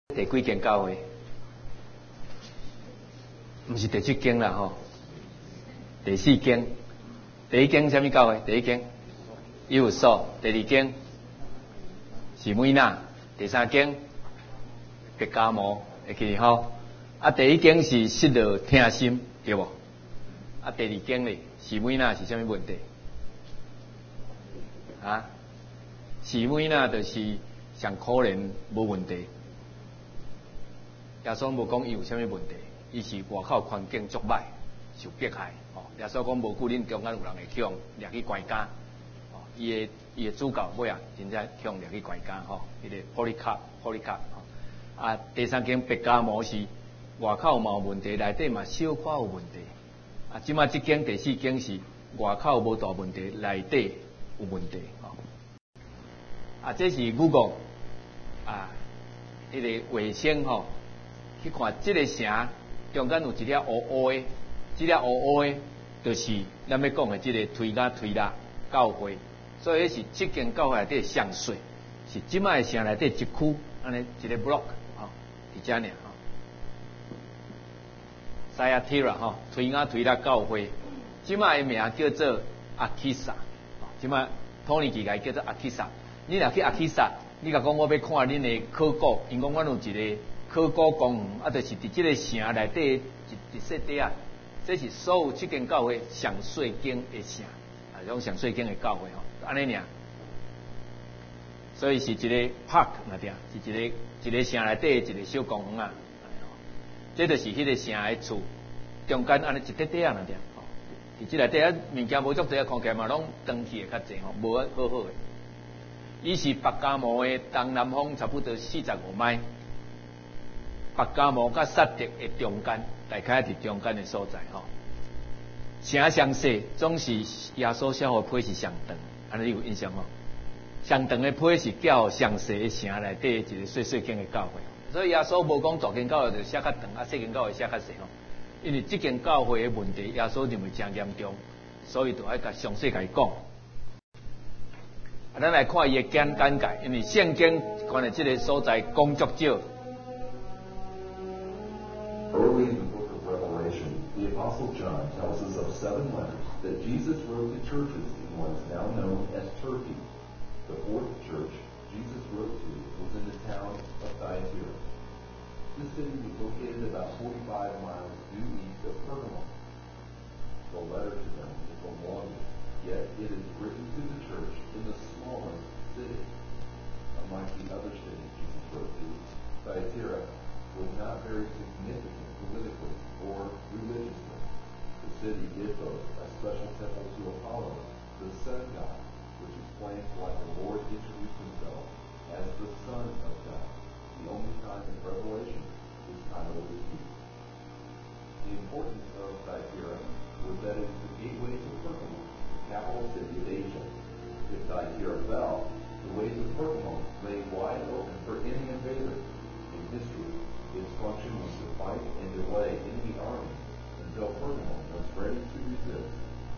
第几间教会？不是第7间啦吼，第4间。第1间什么教会？第1间以弗所，第2间是米娜，第3间别加摩，会记得吼？啊，第1间是失落听心，对无？啊，第2间咧是米娜是什么问题？啊，是米娜就是上可怜无问题。耶稣无讲伊有啥物问题，伊是外口环境足歹，受迫害。耶稣讲无久恁中间有人会强掠去关监，伊的主教尾啊，真正强掠去关监吼，迄个Polycarp。啊，第3间别加摩是外口嘛有问题，内底嘛小可有问题。啊，即马即间第4间是外口无大问题，内底有问题。啊，这是古国啊，迄个卫星吼。去看这个城中间有一粒乌乌的，这粒乌乌的，就是咱要讲的这个推拉教会，所以是这间教会内底上水，是即摆城内底一区，安尼一个 block 吼，伫遮尔吼。Thyatira 吼，推拉教会，即摆的名叫做阿基萨，即摆土耳其个叫做阿基萨。你若去阿基萨，你甲讲我要看恁的考古，因讲阮有一个。考古公园啊，就是伫即个城内底一块地啊，这是所有这间教会上细间的城，啊，种上细间的教会吼，安尼尔。所以是一个 park 那点，是一个城内底一个小公园啊，这就是迄个城的厝中间安尼一块地啊那点，伫即内底啊物件无足侪，看起来嘛拢长期的较济吼，无好好的。伊是北加摩的东南方差不多45迈。北加摩甲撒狄的中间，大概伫中间的所在吼。城上细，总是耶稣写的批是上长，安尼你有印象吼？上长的批是叫上细的城内底一个细间的教会，所以耶稣无讲大间教会就写较长，啊细间教会写较细吼。因为这间教会的问题，耶稣认为真严重，所以就爱甲详细甲伊讲。咱来看伊的简介，因为圣经关于这个所在讲足少。 Early in the book of Revelation, the Apostle John tells us of 7 letters that Jesus wrote to churches in what is now known as Turkey. The 4th church Jesus wrote to was in the town of Thyatira. This city was located about 45 miles due east of Pergamum. The letter to them is the longest, yet it is written to the church in the smallest city. Unlike the other cities Jesus wrote to, Thyatira was not very significant politically or religiously. The city did boast a special temple to Apollo, the sun god, which explains why the Lord introduced himself as the Son of God, the only time in Revelation his title is used. The importance of Thyatira was that it is the gateway to Pergamum, the capital city of Asia. If Thyatira fell, the ways of Pergamum lay wide open for any invader. In history, its function was to fight and delay enemy armies until Pergamum was ready to resist.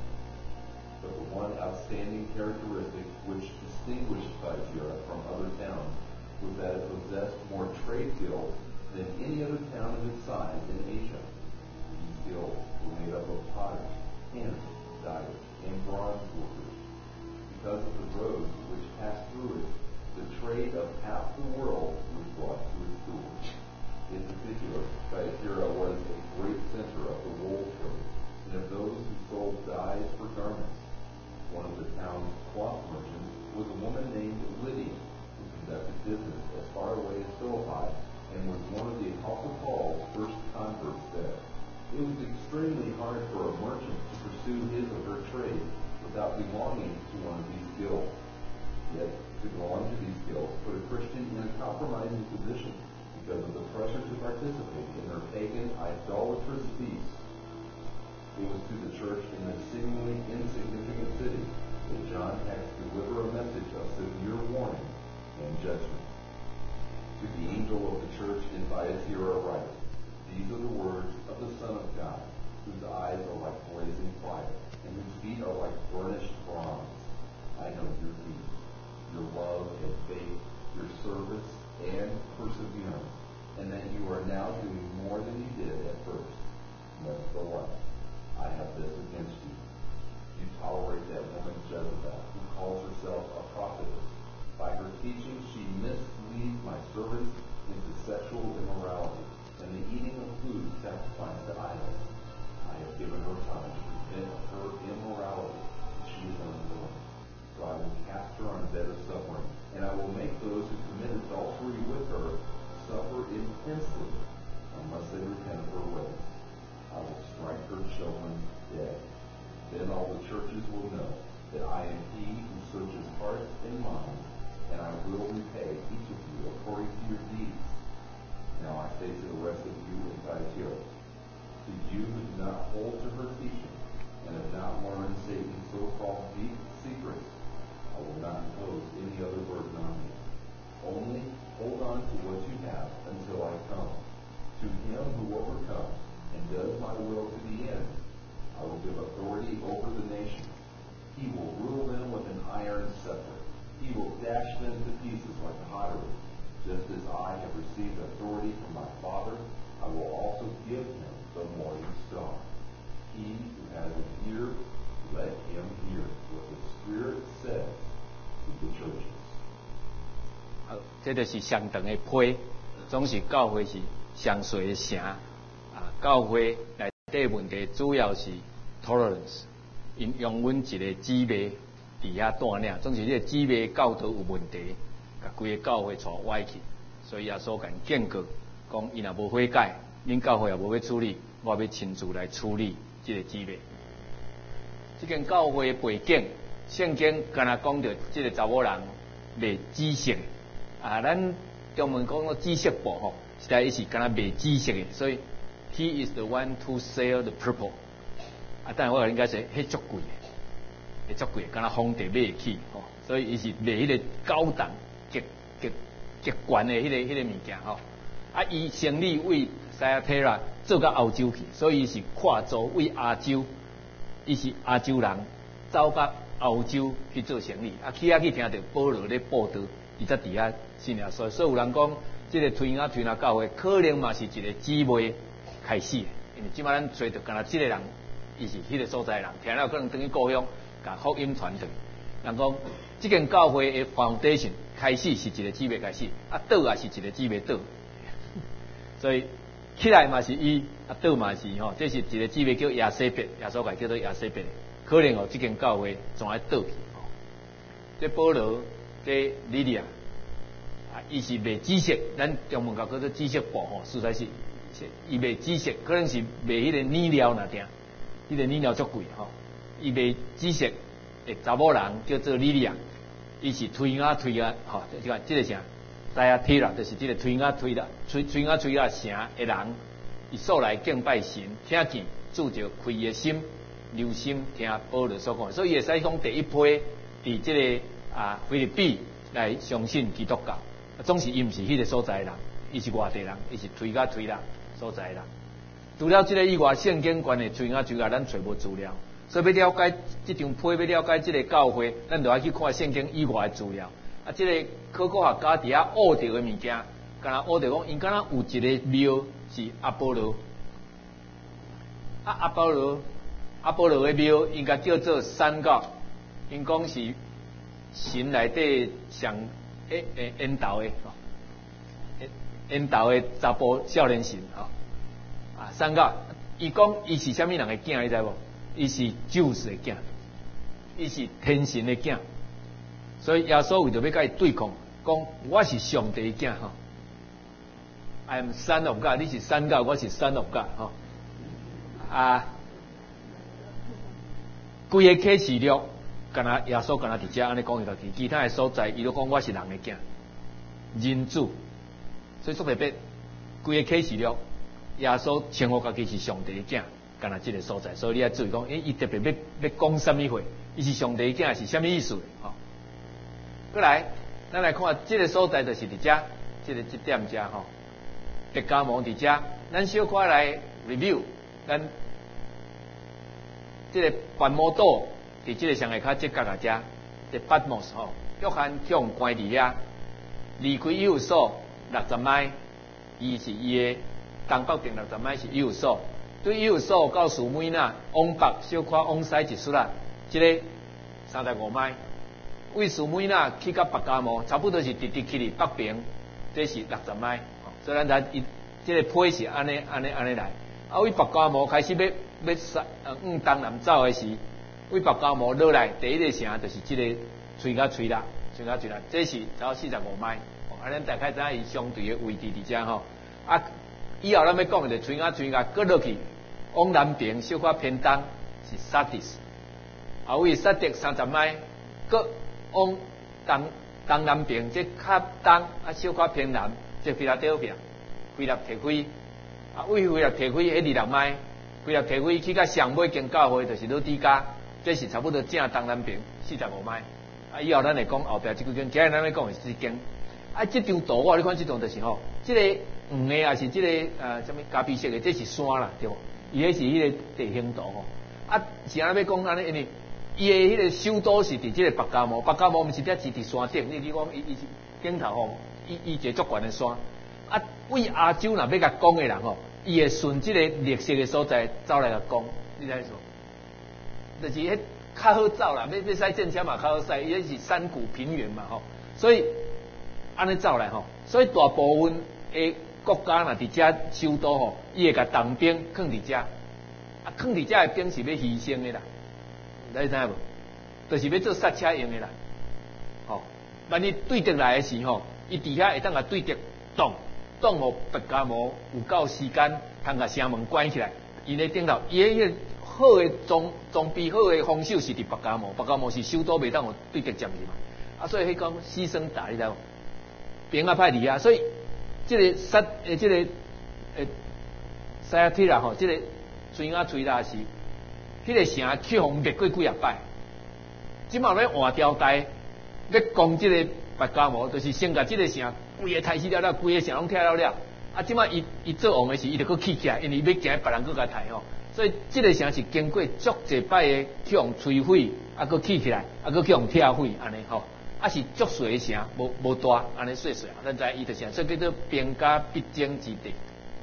But the one outstanding characteristic which distinguished Thyatira from other towns was that it possessed more trade guilds than any other town of its size in Asia. These guilds were made up of potters, handsmiths, dyers, and bronze workers. Because of the roads which passed through it, the trade of half the world was brought to its doors. In particular, Thyatira was a great center of the wool trade and of those who sold dyes for garments. One of the town's cloth merchants was a woman named Lydia, who conducted business as far away as Philippi and was one of the Apostle Paul's first converts there. It was extremely hard for a merchant to pursue his or her trade without belonging to one of these guilds. Yet, to belong to these guilds put a Christian in a compromising position because of the pressure to participate in their pagan, idolatrous feasts. It was to the church in this seemingly insignificant city that John had to deliver a message of severe warning and judgment. To the angel of the church in Thyatira write, these are the words of the Son of God, whose eyes are like blazing fire, and whose feet are like burnished bronze. I know your deeds, your love and faith, your service and perseverance, and that you are now doing more than you did at first. Nevertheless, I have this against you. You tolerate that woman Jezebel, who calls herself a prophetess. By her teaching, she misleads my servants into sexual immorality and the eating of food sacrificed to idols. I have given her time to repent of her immorality, and she is unwilling. So I will cast her on a bed of suffering, and I will make those who commit adultery with her suffer intensely, unless they repent of her ways. I will strike her children dead. Then all the churches will know that I am he who searches hearts and minds, and I will repay each of you according to your deeds. Now I say to the rest of you in Thyatira, to you who do not hold to her teaching, and have not learned Satan's so-called deep secrets, I will not impose any other burden on you. Only hold on to what you have until I come. To him who overcomes and does my will to the end, I will give authority over the nations. He will rule them with an iron scepter. He will dash them to pieces like pottery. Just as I have received authority from my Father, I will also give him the morning star. He who has an ear, let him hear what the Spirit says to the churches. 好，这就是上长的批，总是教会是上水的城啊。教会内底问题主要是 tolerance， 因用阮一个姊妹伫遐带领，总是这个姊妹教导有问题，甲规个教会带歪去，所以耶稣甲警告，讲伊若无悔改，恁教会也无要处理，我要亲自来处理这个姊妹。这间教会的背景，圣经敢若讲到这个查某人卖知识啊，咱中文讲个知识部吼，实在伊是敢若卖知识的，所以 he is the one to sell the purple。啊，但我应该是迄足贵的，足贵，敢若皇帝买起吼，所以伊是卖迄个高档、极悬的迄个物件吼。啊，伊生理为西亚特拉做到欧洲去，所以伊是跨洲为亚洲，伊是亚洲人走到欧洲去做生意。啊，去听到保罗咧报道，伊才伫遐信了。所以有人讲，这个推拿教会可能嘛是一个姊妹开始的，因为即摆咱找到敢若这个人。伊是迄个所在的人，听了可能等于故乡，甲福音传传。人讲，即间教会的 foundation 开始是一个姊妹开始，啊倒也是一个姊妹倒，所以起来嘛是伊，啊倒嘛是吼，这是一个姊妹叫亚西别，耶稣叫做亚西别，可能哦即间教会总爱倒去。这保罗，这莉莉亚，啊伊是卖知识，咱中文教叫做知识部吼，实在是伊卖知识，可能是卖迄个染料那点。迄个染料足贵吼，伊卖知识的查某人叫做莉莉亚，伊是推啊吼，即个啥？西亚提拉就是即个推啊城的人，伊素来敬拜神，听见主就开伊的心，留心听保罗所讲，所以会使讲第一批伫即个菲律宾来相信基督教，总是伊毋是迄个所在的人，伊是外地人，伊是推啦所在的人。除了这个以外，圣经关的推啊，咱找无资料，所以要了解这张批，要了解这个教会，咱就要去看圣经以外的资料。啊，这个考古学家伫遐挖到的物件，敢若挖到讲，因敢若有一个庙是阿波罗，阿波罗的庙应该叫做三角，因讲是神内底上引导的，引导的查甫少年神吼。啊，三角，伊讲伊是虾米人的囝，你知无？伊是宙斯的囝，伊是天神的囝，所以耶稣为着要甲伊对抗，讲我是上帝的囝吼。I am son of God， 你是三角，我是 son of God 吼。啊，规个启示录，敢若耶稣敢若伫遮安尼讲伊家己，其他的所在伊都讲我是人的囝，人子，所以说特别规个启示录。耶稣称呼家己是上帝的囝，敢若这个所在，所以你要注意讲，伊特别要讲什么话，伊是上帝的囝是什么意思？吼，过来，咱来看这个所在就是伫遮，这点遮吼，别加蒙伫遮，咱小可来 review， 咱这个拔摩岛伫这个上下骹即角啊遮，这拔摩斯吼，约翰向关伫遐，离开以后所60迈。 伊是伊的东北边60迈是右手，对右手到树尾那往北小可往西一撮啦，即、个35迈。为树尾那去到北加毛，差不多是直直去哩北边，这是60迈。所以咱才即个配是安尼来。啊，为北加毛开始要往东南走的时，为北加毛落来第一个城就是即个吹甲吹啦，这是走45迈。啊，咱大概知影伊相对的位置伫遮吼。啊，以后咱要讲的就吹甲，搁落去往南边小可偏东是萨迪斯，啊，为萨迪30迈，搁往东南边即较东啊小可偏南，即菲拉德菲亚，菲拉提开，啊，为菲拉提开迄26迈，菲拉提开去到上尾间教会就是老底家，这是差不多正东南边45迈。啊，以后咱来讲后壁即几间，今日咱来讲的是即间。啊，即张图你看即张就是吼，即个黄的也是即个什么咖啡色的，这是山啦，对无？伊迄是迄个地形图吼。啊，是安尼要讲安尼，因为伊的迄个首都是伫即个北加毛，北加毛毋是伫伫山顶，你讲伊是顶头吼，伊一个足悬的山。啊，为亚洲若要甲讲的人吼，伊会顺即个绿色的所在走来甲讲，你知说？就是迄较好走啦，要驶战车嘛较好驶，伊迄是山谷平原嘛吼，所以。安尼走来吼，所以大部分的国家若伫遮首都吼，伊会甲东兵放伫遮，啊，放伫遮的兵是要牺牲的啦，你知影无？就是要做刹车用的啦，吼。万一对敌来的时吼，伊伫遐会当甲对敌挡互北加毛有够时间，通甲城门关起来。伊咧顶头，伊迄个好的装备好的防守是伫北加毛，北加毛是首都，袂当互对敌占去嘛。啊，所以迄讲牺牲大，你知无？兵啊派伫啊，所以即个西亚铁啦吼，即个水啊吹啦是，迄个城去互灭过几啊摆，即马要换朝代，要攻即个北加毛，就是先甲即个城规个杀死了，规个城拢拆了。啊，即马伊做王的时，伊就搁起起来，因为要惊别人搁甲杀吼，所以即个城是经过足济摆的去互摧毁，啊搁起起来，啊搁去互拆毁安尼吼。啊是足细的城，无大，安尼细细，咱知伊就是，所以叫做兵家必争之地。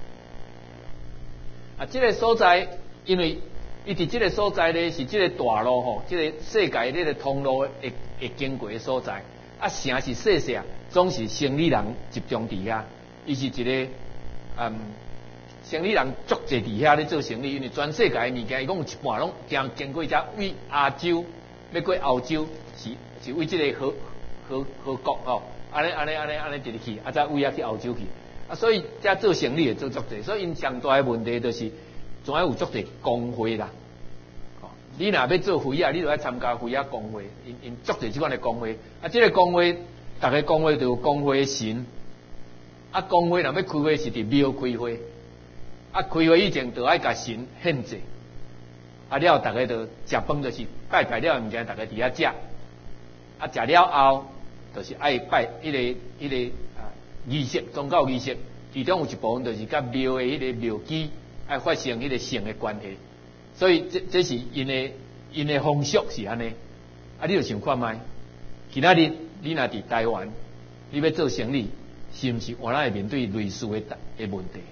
啊，这个所在，因为伊伫这个所在咧，是这个大路吼，这个世界这个通路会经过的所在。啊，城是细细，总是生理人集中伫遐，伊是一个生理人足济伫遐咧做生意，因为全世界的物件，伊讲有一半拢经过遮，为亚洲要过欧洲是为这个河国吼，安尼直直去，啊再为遐去欧洲去，啊所以遮做生意会做足济，所以因上大的问题就是总要有足济工会啦。哦，你若要做会啊，你就要参加会啊工会，因足济即款的工会，啊这个工会，逐个工会都有工会的神，啊工会若要开会是伫庙开会，啊开会以前就爱甲神献祭，啊了逐个就食饭就是拜拜了物件，逐个伫遐食。啊，食了后，就是爱拜迄个仪式，宗教仪式，其中有一部分就是甲庙的迄个庙基爱发生迄个性的关系，所以这是因的风俗是安尼。啊，你就想看卖，今仔日你若伫台湾，你要做生意，是毋是原来会面对类似的问题？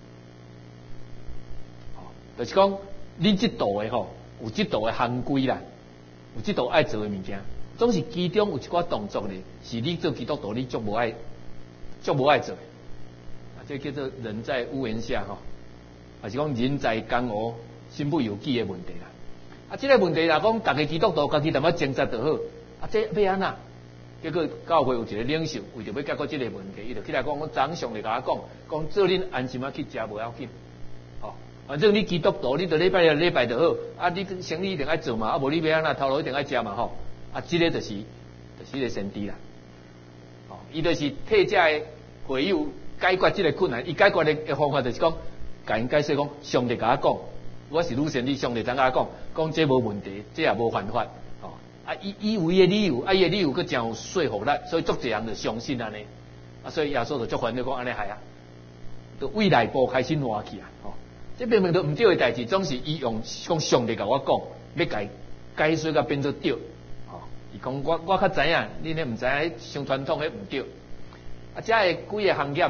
就是讲，恁这度的吼，有这度的行规啦，有这度爱做的物件。总是其中有一寡动作咧，是你做基督徒你足无爱做的，啊，这叫做人在屋檐下吼，还是讲人在江湖身不由己的问题啦。啊，这个问题若讲，大家基督徒家己淡薄挣扎就好，啊，这要安那？结果教会有一个领袖为着要解决这个问题，伊就起来讲，我早上就甲我讲做恁安心啊去食无要紧，哦，反正你基督徒，你就礼拜就好，啊，你生意一定爱做嘛，啊，无你要安那头路一定爱食嘛吼。啊，这个就是个先知啦，哦，伊就是替遮个会友解决这个困难。伊解决的方法就是讲，甲因解释讲，上帝甲我讲，我是女先知，上帝怎甲我讲这无问题，这也无犯法，哦，啊，伊有伊的理由，啊，伊的理由佫真有说服力，所以足侪人就相信安尼，啊，所以耶稣就足烦恼讲安尼系啊，就为内部开始乱去啊，哦，这明明都毋对的代志，总是伊用讲上帝甲我讲，要解说甲变做对。伊讲我较知影，恁咧毋知影，上传统迄毋对。啊，遮个几个行业吼，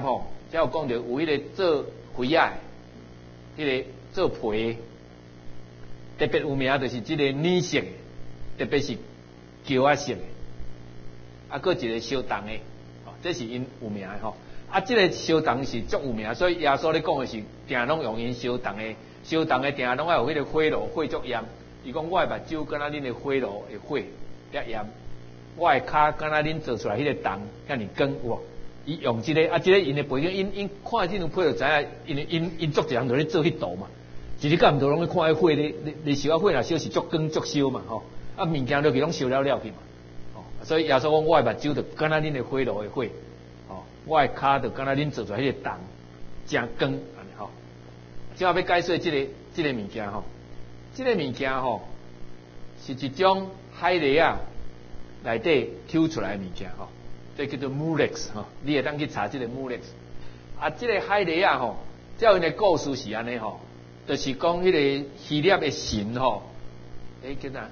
才有讲到有迄个做灰啊，迄个做皮，特别有名就是即个泥色的，特别是胶啊色的，啊，搁一个烧重的，哦，这是因有名的吼。啊，即个烧重是足有名，所以耶稣咧讲的是，定拢用因烧重的，烧重的定拢要有迄个火炉，火足炎。伊讲我的目睭敢若恁的火炉的火遮炎，我的骹敢若恁做出来迄个重遐尼光有无？伊用即个啊，即个因的背景，因看即种配就知影，因足侪人就咧做迄道嘛。一日干毋多拢咧看迄火咧烧啊，火若烧是足光足烧嘛吼，啊物件落去拢烧了去嘛，哦，所以耶稣讲我的目睭就敢若恁的火炉的火，哦，我的骹就敢若恁做出来迄个重真光安尼吼。即下要解说即个物件吼，即个物件吼是一种海螺啊内底抽出来的物件吼。这叫做 murex 吼，你会当去查这个 murex。啊，这个海螺啊吼，照因的故事是安尼吼，就是讲迄个希腊的神吼，叫啥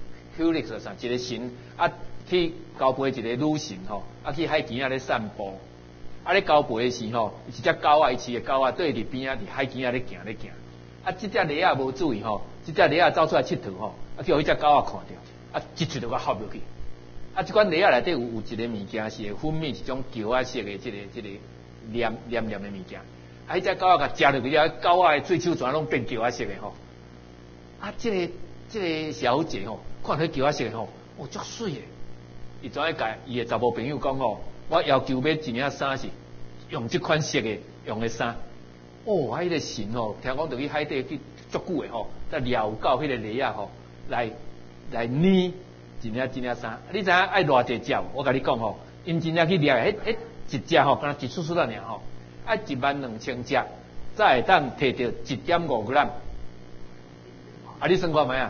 Helix 啥，一个神啊去交配一个女神吼，啊去海边啊咧散步，啊咧交配的时吼，一只狗啊，伊饲的狗啊对伫边啊伫海边啊咧行，啊这只螺啊无注意吼，这只螺啊走出来佚佗吼，啊叫迄只狗啊看到，啊一喙就甲合落去。啊，即款螺仔内底有一个物件是会分泌一种胶啊色的，即个黏的物件。啊，迄只狗仔甲食落去了，狗仔的喙手全拢变胶啊色的吼。啊，即个小姐吼，看到胶啊色的吼，哦，足水的。伊怎样甲伊的查某朋友讲吼，我要求买一领衫是用即款色的用的衫。哦，迄个神吼，听讲就去海底去足久的吼，才撩到迄个螺仔吼，来捏。一领衫，你知影爱偌济只？我甲你讲吼，因真正去掠的，迄一只吼，敢若一出啊尔吼，爱12000只，才会当摕到1.5 gram。啊，你算看觅啊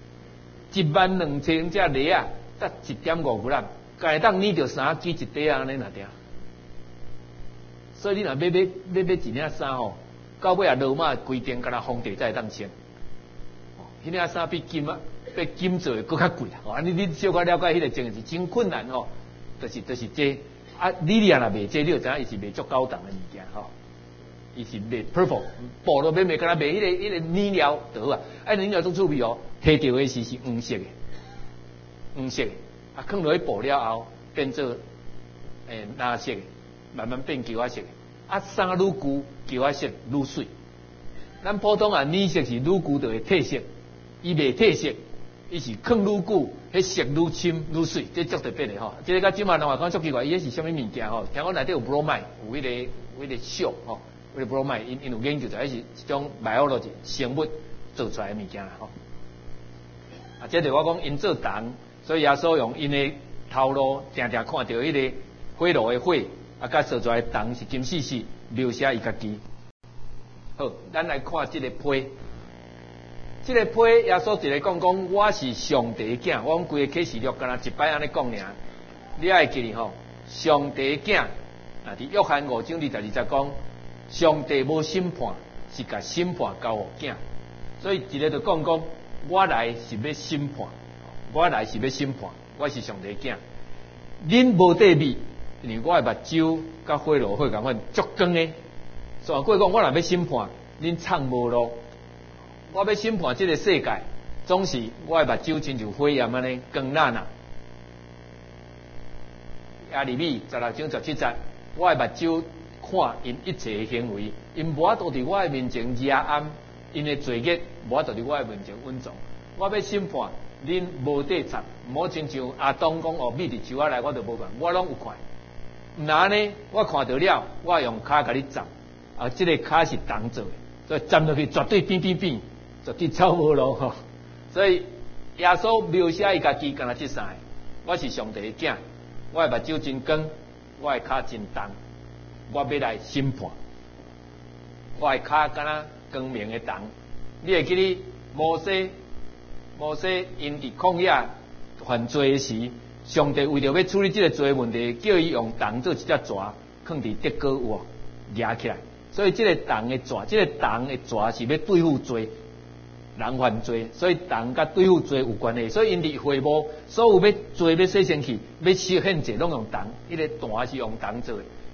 ，12000只螺啊，才1.5 gram，才会当捏到3支一块啊，安尼哪定？所以你若买一领衫吼，到尾啊落马规定，敢若皇帝才会当穿。迄领衫比金做的更较贵啦，哦，你小可了解迄个情形是真困难吼，就是这啊，你若卖这，你就知影伊是卖足高档的物件吼，伊是卖 purple， 布都卖，敢若卖迄个染料刀啊，啊染料足趣味哦，摕到的是黄色的，啊放落去布了后变做蓝色的，慢慢变胶啊色的，啊衫愈旧胶啊色愈水，咱普通啊染色是愈旧就会褪色，伊袂褪色。伊是放愈久，迄色愈深愈水，这足特别的吼。这个甲即马人话讲足奇怪，伊迄是啥物物件吼？听讲内底有 bromide， 有迄个溴吼，迄个 bromide， 因有研究就迄是一种 biology 生物做出来的物件啦吼。啊，这就我讲因做重，所以耶稣用因的头路，常常看到迄个火炉的火，啊，甲做出来重是金细细描写伊家己。好，咱来看这个批。这个批耶稣一个讲我是上帝的囝，我讲规个启示录，敢若一摆安尼讲尔。你爱记哩吼，上帝的囝啊，伫约翰5章22节讲，上帝无审判，是甲审判交互囝。所以一个就讲我来是要审判，我来是要审判，我是上帝的囝。恁无得味，因为我的目睭甲火炉火共款足光的。所以过讲我若要审判，恁创无路。我要审判这个世界，总是我的目睭亲像火焰安尼光烂啊！耶利米16章17节，我的目睭看因一切的行为，因无法度伫我的面前夜暗，因的罪孽无法度伫我的面前稳重。我要审判恁无地插，唔好亲像阿当讲哦，米伫树仔内我就无看，我拢有看。唔然安尼，我看到了，我用骹甲你斩，啊，这个骹是重做的，所以斩落去绝对变。绝对走无路吼，所以耶稣描写伊家己干那即三个，我是上帝的囝，我的目睭真光，我的骹真重，我要来审判，我的骹敢若光明的重。你会记哩摩西因伫旷野犯罪的时，上帝为着要处理这个罪问题，叫伊用重做一只蛇，放伫德高有无夹起来。所以这个重的蛇，这个重的蛇是要对付罪。人犯罪，所以重甲对付罪有关系。所以因伫会幕，所有要罪要洗身去，要洗献祭，拢用重。迄个坛是用重做的，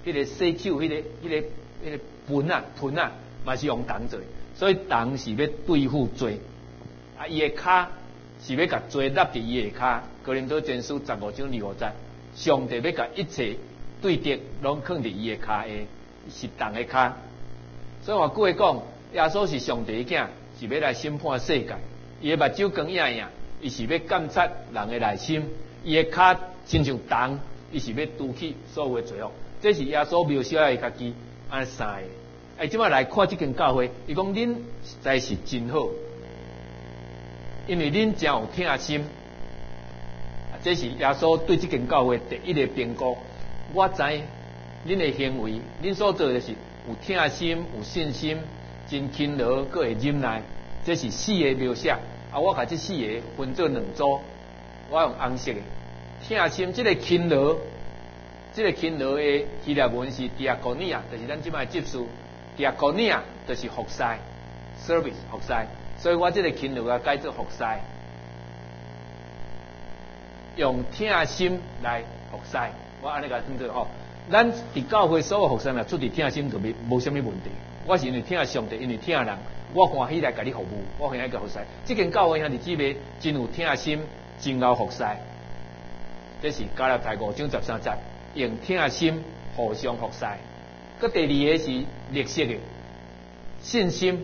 迄个洗手，迄个盆啊，嘛是用铜做，所以铜是要对付罪。啊，伊的骹是要甲罪立伫伊的骹。哥林多前书15章25节，上帝要甲一切对敌拢放伫伊的骹下，是铜的骹。所以话句话讲，耶稣是上帝的囝，是要来审判世界。伊的目睭光影影，伊是要监察人的内心。伊的骹亲像铜，伊是要拄起所有的罪恶。这是耶稣描写伊家己安三个。即摆来看这间教会，伊讲恁实在是真好，因为恁真有疼心。这是耶稣对这间教会第一个评估。我知恁的行为，恁所做的是有疼心、有信心、真勤劳，搁会忍耐。这是四个描写。我把这四个分做两组，我用红色的。疼心，这个勤劳的希腊文是 diakonia， 就是咱即摆执事。diakonia 就是服侍 ，service 服侍。所以我这个勤劳啊改做服侍，用疼心来服侍。我安尼甲讲做吼，咱伫教会所有服侍啊，出伫疼心就无啥物问题。我是因为疼上帝，因为疼人，我欢喜来甲你服务，我欢喜甲服侍。这间教会兄弟姊妹真有疼心，真有服侍。这是加拉太5章13节，用疼心互相服侍。佮第二个是绿色的信心，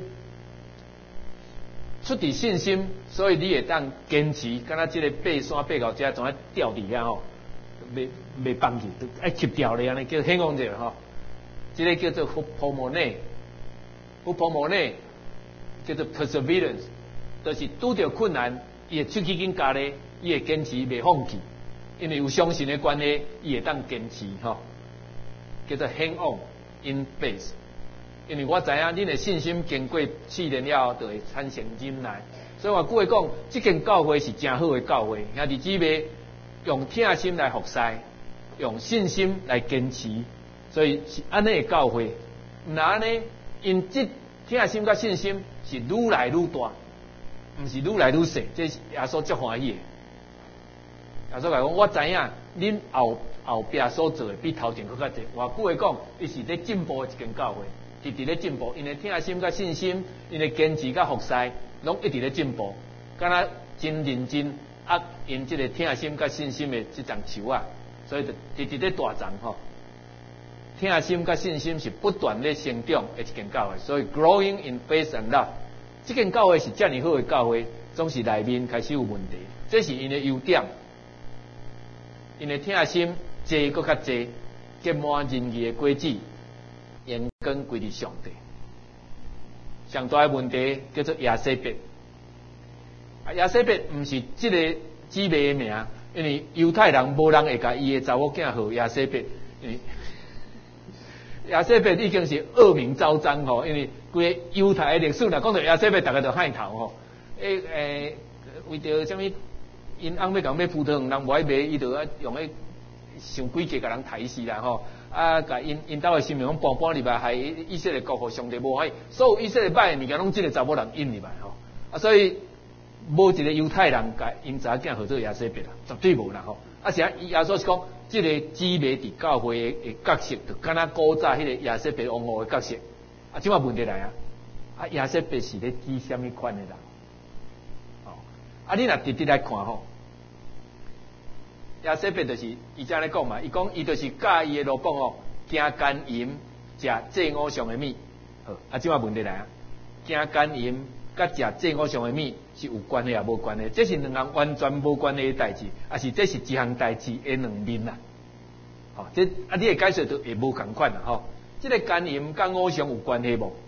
出伫信心，所以你会当坚持。敢若即个爬山爬到遮，总爱吊伫遐吼，袂放弃，爱吸掉咧安尼，叫兴旺者吼。即个叫做普摩内叫做 perseverance， 就是拄着困难，伊会出去紧加咧，伊会坚持袂放弃，因为有相信的关系，伊会当坚持吼，叫做 hang on in faith。因为我知影恁的信心经过试炼了后，就会产生忍耐。所以话句话讲，这间教会是真好的教会，兄弟姊妹用疼心来服侍，用信心来坚持，所以是安尼的教会。那安尼，因这疼心甲信心是愈来愈大，毋是愈来愈小。这是耶稣足欢喜的。耶稣讲，我知影恁后壁所做的比头前更较侪。话句话讲，伊是在进步的一间教会，直直咧进步。因的疼心甲信心，因的坚持甲服侍，拢一直咧进步。敢若真认真压因这个疼心甲信心的这丛树啊，所以就直直咧大长吼。疼心甲信心是不断咧成长的一间教会，所以 growing in faith and love。这间教会是遮尔好的教会，总是内面开始有问题，这是因的优点。因的疼心多搁较多，结满仁义的果子，延根归伫上帝。上大的问题叫做亚西别。亚西别毋是即个姊妹的名，因为犹太人无人会甲伊的查某囝号亚西别，因为亚西别已经是恶名昭彰吼。因为规个犹太的历史，若讲到亚西别，大家就害头吼。为着什么？因翁要讲要葡萄园，人无爱卖，伊就要用迄想诡计，甲人刣死啦吼。甲因兜的心命拢搬入来，害以色列国互上帝无欢喜，所有以色列歹的物件拢即个查某人引入来吼。所以无一个犹太人甲因查囝号做亚西别啦，绝对无啦吼。是耶稣是讲，即个姊妹伫教会的角色，就敢若古早迄个亚西别王后的角色。即摆问题来啊！亚西别是咧指什么款的人？你若直直来看吼。亚西别就是伊遮咧讲嘛，伊讲伊就是教伊的路讲哦，行奸淫，食祭偶像的物。好，即摆问题来啊，行奸淫甲食祭偶像的物是有关系也无关系？这是两项完全无关系的代志，这是一项代志的两面啦。这你的解释就会无共款啦吼。这个奸淫甲偶像有关系无？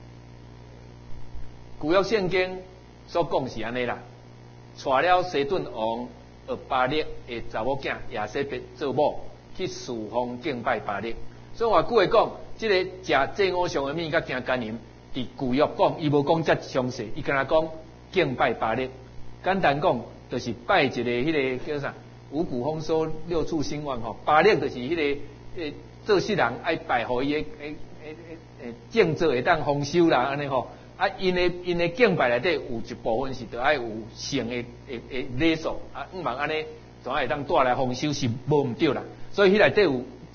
旧约圣经所讲是安尼啦，娶了西顿王巴力的查某囝亚西别做某，去侍奉敬拜巴力。所以话句话讲，这个食祭偶像的物甲行奸淫，伫旧约讲，伊无讲遮详细，伊敢若讲敬拜巴力。简单讲，就是拜一个迄个叫啥五谷丰收、六畜兴旺吼。巴力就是迄个做事人爱拜互伊种作会当丰收啦，安尼吼。因的敬拜内底有一部分是着爱有性的礼数，毋茫安尼，总会当带来丰收是无毋对啦。所以迄内底有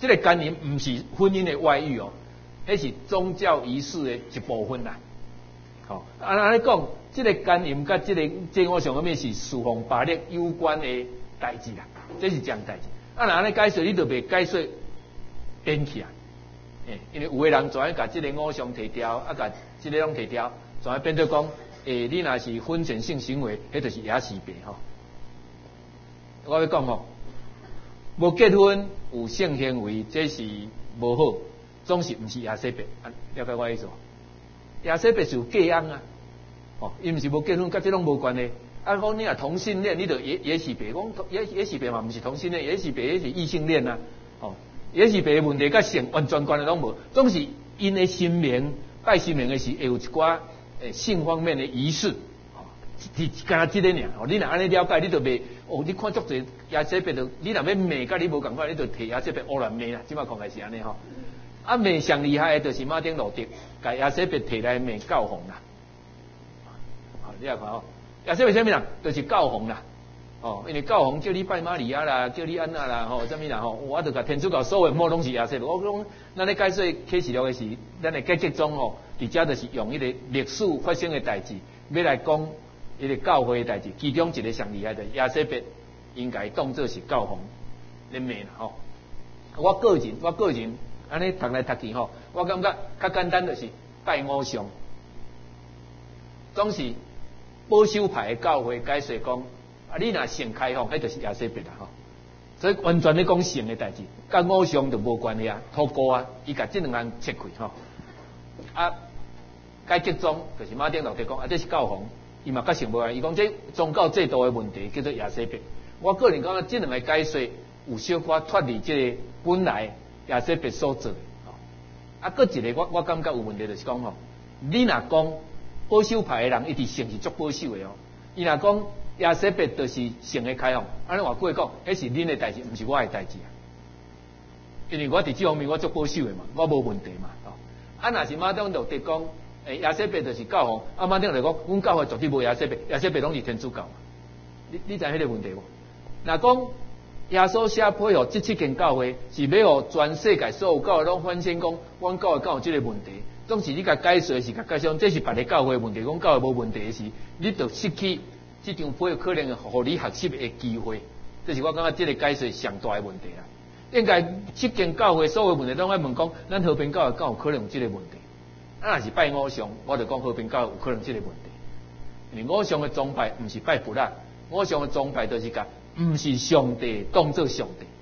这个奸淫不是婚姻的外遇哦，那是宗教仪式的一部分啦。好，安尼讲，这个奸淫甲这个正我上面是侍奉巴力有关的代志啦，这是这样代志。那安尼解说，你就袂解说变起啊？因为有个人专甲这个偶像提掉，啊，甲这个拢提掉，专变做讲，你若是婚前性行为，迄就是亚西伯吼。我要讲吼，无结婚有性行为，这是无好，总是毋是亚西伯。了解我意思无？亚西伯是有嫁翁啊，伊毋是无结婚，甲这拢无关系。啊，讲你若同性恋，你就也是别讲也是别嘛，毋是同性恋，也是别也是异性恋啊，也是别问题，甲性完全关系拢无，总是因的神明拜神明的时会有一寡性方面的仪式，是干这个尔。你若安尼了解，你就袂你看足侪亚西伯就，你若要骂，甲你无共款，你就摕亚西伯乌兰骂啦，即马看来是安尼吼。啊，骂上厉害的就是马丁路德，甲亚西伯摕来骂教皇啦。你来看哦。亚西伯啥物人？就是教皇啦，因为教皇叫你拜玛利亚啦，叫你安那啦，啥物啦，我就甲天主教所有某拢是亚西伯。我讲，咱咧解说启示录的是，咱的解经中伫遮就是用迄个历史发生的代志，要来讲迄个教会的代志。其中一个上厉害的亚西伯，应该当作是教皇咧骂啦，我个人安尼读来读去我感觉较简单就是拜偶像，总是。保守派的教会解说讲，你若性开放，迄就是亚西伯啦所以完全咧讲性的代志，甲偶像就无关系啊，透过啊，伊甲这两项切开解决中就是马丁路德讲，这是教皇，伊嘛甲性无关系，伊讲这宗教制度的问题叫做亚西伯。我个人讲这两个解说有小可脱离这个本来亚西伯所做的搁一个我感觉有问题就是讲你若讲。保守派的人一直性是足保守的伊若讲亚西伯就是性的开放，安尼话过讲，迄是恁的代志，毋是我的代志啊。因为我伫这方面我足保守的嘛，我无问题嘛。若是马丁路德讲，亚西伯就是教皇，马丁路德讲，阮教会绝对无亚西伯，亚西伯拢是天主教嘛。你知迄个问题无？若讲耶稣写配合这7间教会，是要互全世界所有教会拢反省讲，阮教会敢有这个问题。总是你甲解说是甲解释，这是别个教会问题，讲教会无问题的时，你就失去这张配可能互你学习的机会。这是我感觉这个解说上大的问题啦。应该7间教会所有问题，拢爱问讲，咱和平教会敢有可能有这个问题？若是拜偶像，我就讲和平教会有可能这个问题。因为偶像的崇拜毋是拜佛啦，偶像的崇拜就是甲毋是上帝当作上帝。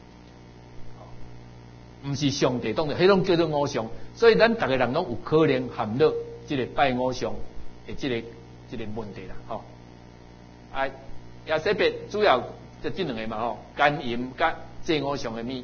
毋是上帝当作，迄种叫做偶像，所以咱逐个人拢有可能陷入即个拜偶像的即个问题啦，亚西伯主要就这两个嘛，奸淫甲祭偶像的物。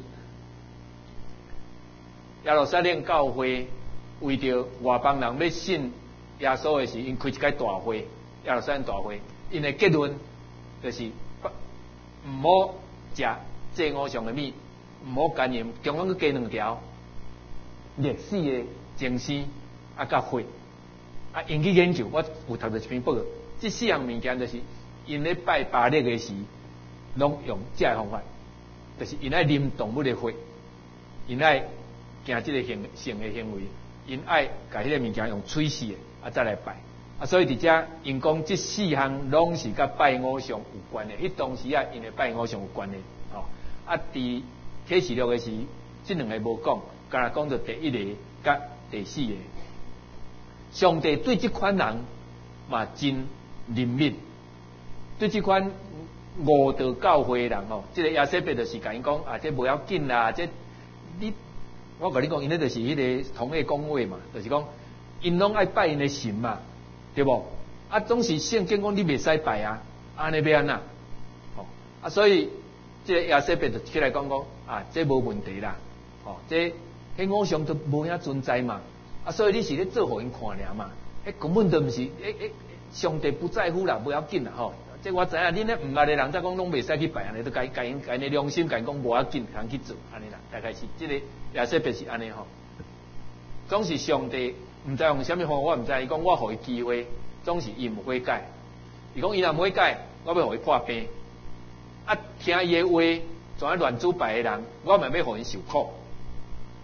耶路撒冷教会为着外邦人要信耶稣的时，因开一个大会，耶路撒冷大会，因的结论就是毋好食祭偶像的物。毋好奸淫，中央去加2条历史的精神甲血因去研究，我有读到一篇报告，这4样物件就是因咧拜巴力的时，拢用这个方法，就是因爱啉动物的血，因爱行这个性的行为，因爱甲迄个物件用吹死的再来拜所以伫遮因讲这4项拢是甲拜偶像有关的，迄当时因为拜偶像有关的伫启示录的是，这两个无讲，干那讲到第1个甲第4个。上帝对这款人嘛真怜悯，对这款误导教会的人这个亚西伯就是甲因讲这无要紧啦，这我甲你讲，因咧就是迄个同个讲话嘛，就是讲因拢爱拜因的神嘛，对无？总是圣经讲你袂使拜安尼要安那？所以这个亚西伯就起来讲这无问题啦，这迄偶像都无遐存在嘛，所以你是咧做互因看尔嘛，根本都毋是，上帝不在乎啦，不要紧啦这我知影，恁咧毋捌的人再讲拢袂使去拜安尼，都甲因良心甲因讲无要紧，通去做安尼啦，大概是这个亚西伯是安尼总是上帝毋知用啥物方法，我毋知，伊讲我互伊机会，总是伊毋悔改，伊讲伊若毋悔改，我要互伊破病。听伊的话，全乱主拜的人，我嘛要互因受苦。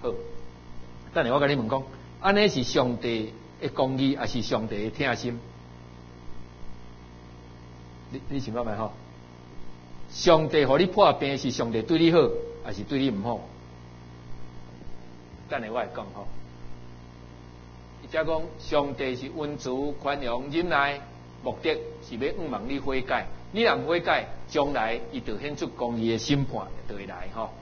好，等下我甲你问讲，安尼是上帝的公义，还是上帝的疼心？你想看觅吼？上帝互你破病，是上帝对你好，还是对你唔好？等下我来讲吼。伊则讲，上帝是温慈、宽容、忍耐，目的是要望你悔改。你若唔悔改，将来伊就显出公义的审判就会来吼。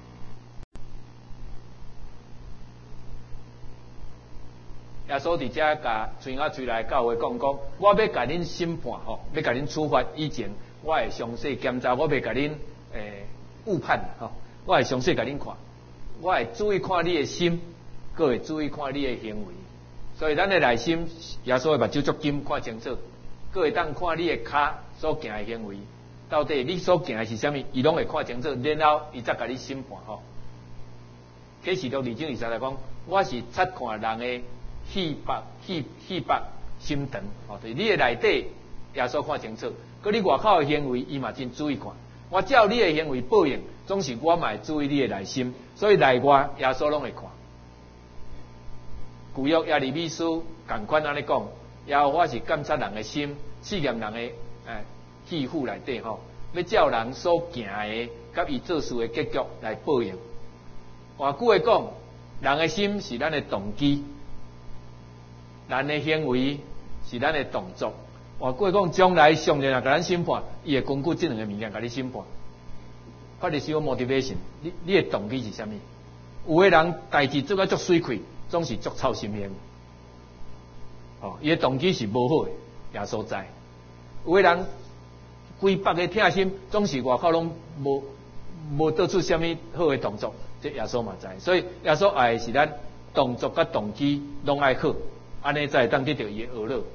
耶稣伫遮甲吹来教会讲，我要甲恁审判吼，要甲恁处罚以前，我会详细检查，我袂甲恁误判吼，我会详细甲恁看，我会注意看你的心，佮会注意看你的行为。所以咱的内心，耶稣的目睭足金看清楚，佮会当看你的骹所行的行为，到底你所行的是啥物，伊拢会看清楚，然后伊才甲你审判吼。启示录2章23讲，我是察看人的气白心肠，吼，就是你的内底，耶稣看清楚，佮你外口的行为，伊嘛真注意看。我照你的行为报应，总是我嘛会注意你的内心，所以内外耶稣拢会看。旧约耶利米书共款安尼讲，耶和华是监察人的心，试验人的气府内底吼，要照人所行的，甲伊做事的结局来报应。换句话讲，人的心是咱的动机，人的行为是咱的动作。换句话讲，将来上帝若甲咱审判，伊会根据这两个物件甲你审判。What is your motivation？ 你的动机是啥物？有的人代志做甲足水气，总是足操心型。伊的动机是无好的，耶稣知。有的人规百个疼心，总是外口拢无做出啥物好的动作，这耶稣嘛知。所以耶稣爱的是咱动作甲动机拢爱好，安尼才会当得到伊的恶乐。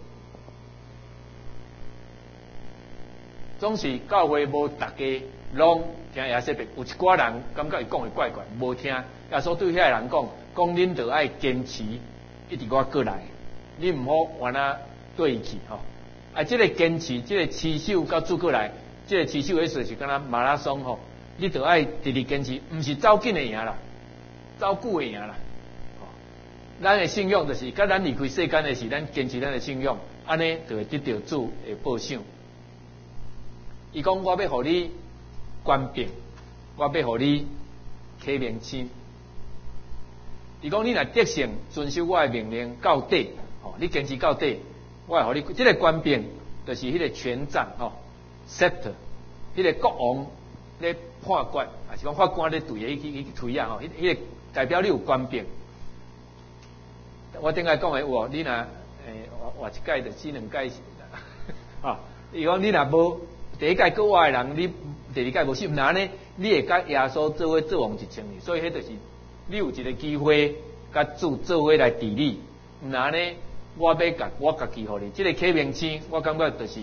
总是教会无大家拢听耶稣别，有一寡人感觉伊讲的怪怪，无听。耶稣对遐个人讲恁着爱坚持，一直我过来，你唔好原啊对伊去吼。这个坚持，这个持守到做过来，这个持守的意思是敢若马拉松吼，你着爱直直坚持，唔是走紧的赢啦，走久的赢啦。咱的信仰就是，甲咱离开世间的是，咱坚持咱的信仰，安尼就会得到主的报赏。伊讲我要互你官兵，我要互你启明星。伊讲你若得胜，遵守我的命令到底，吼，你坚持到底，我会互你。这个官兵就是迄个权杖，吼 ，scepter， 迄个国王咧判决，还是讲法官咧对伊去推啊，吼，迄个代表你有官兵。我顶下讲的有，你若活一届就死两届是啦，啊，伊讲你若无。第一届过活的人，你第二届无死，毋然呢？你会甲耶稣做伙做王1,000年，所以迄就是你有一个机会，甲主做伙来治理。毋然呢？我家己互你，这个启明星，我感觉就是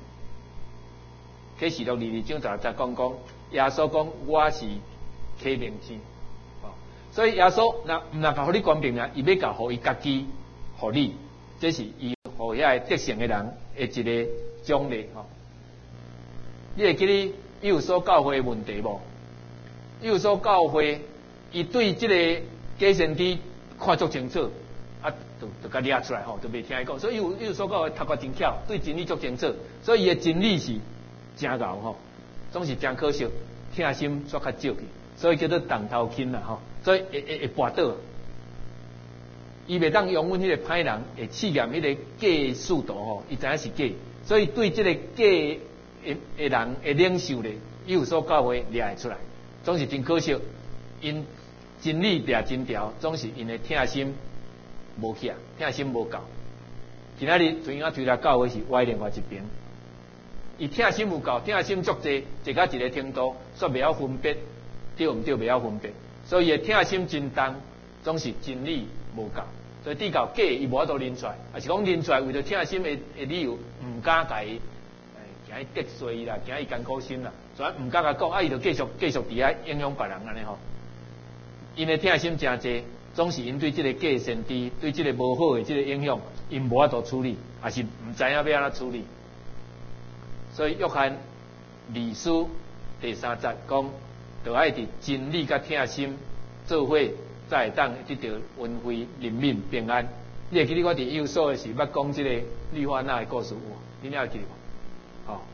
启示录22章才讲，耶稣讲我是启明星，所以耶稣毋甲互你官兵啊，伊要甲互伊家己互你，这是伊互遐得胜的人的一个奖励吼。你会记得有所教会的问题无？有所教会，伊对这个假先知看足清楚，就甲掠出来吼，就袂听伊讲。所以有所教会读得真巧，对真理足清楚，所以伊的真理是真牛吼，总是真可惜，听心煞较少去，所以叫做动头轻啦吼，所以会跋倒。伊袂当容忍迄个歹人会试验迄个假使徒吼，伊知影是假，所以对这个假的人的领袖咧，有所教会掠会出来，总是真可惜。因真理掠真条，总是因的疼心无起啊，疼心无够。今仔日全家推来教会是歪另外一边，伊疼心有够，疼心足济，一到一个程度，煞袂晓分别对毋对，袂晓分别，所以伊疼心真重，总是真理无够，所以对到假伊无法度认出来，也是讲认出来为着疼心的理由，毋敢甲伊。惊伊得罪伊啦，惊伊艰苦心啦，所以毋敢甲讲，伊就继续伫遐影响别人安尼吼。因的疼心诚济，总是因对这个假先知，对这个无好的这个影响，因无法度处理，也是毋知影要安怎处理。所以约翰2书第3节讲，就爱伫真理甲疼心做伙才会当得到恩惠、人民、平安。你会记得我伫幼所的时捌讲这个氯化钠的故事有？你还会记得无？哦，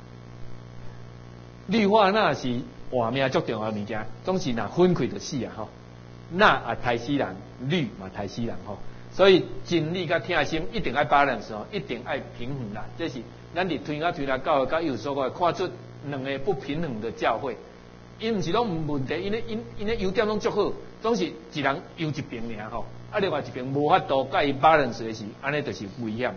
氯化钠是活命最重要的物件，总是若分开就死啊！吼，钠也害死人，氯嘛害死人吼。所以真理甲听心一定爱balance吼，一定爱平衡啦。这是咱伫推来教育甲幼所看出两个不平衡的教会。因毋是拢无问题，因咧优点拢足好，总是一人优一边尔吼，啊另外一边无法度甲伊 balance 的是，安尼就是危险。